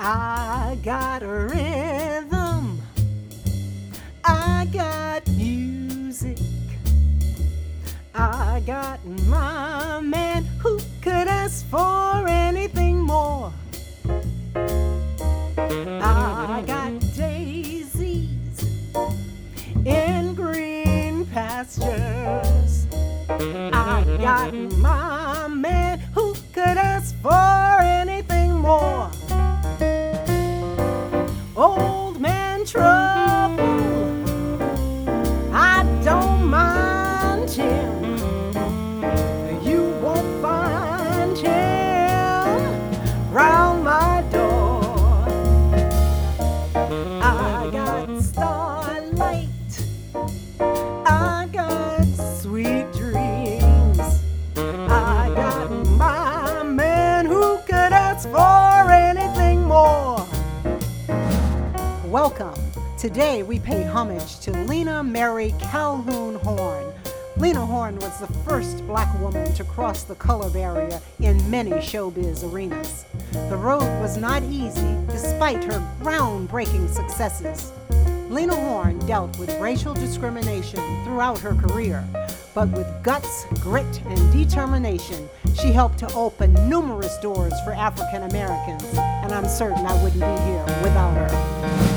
I got a rhythm, I got music, I got my man. Who could ask for anything more? I got daisies in green pastures, I got my man. Who could ask for anything more? Old man trouble, I don't mind him. You won't find him round my door. I got starlight, I got sweet dreams, I got my man. Who could ask for anything more? Welcome. Today we pay homage to Lena Mary Calhoun Horne. Lena Horne was the first black woman to cross the color barrier in many showbiz arenas. The road was not easy despite her groundbreaking successes. Lena Horne dealt with racial discrimination throughout her career, but with guts, grit, and determination, she helped to open numerous doors for African Americans, and I'm certain I wouldn't be here without her.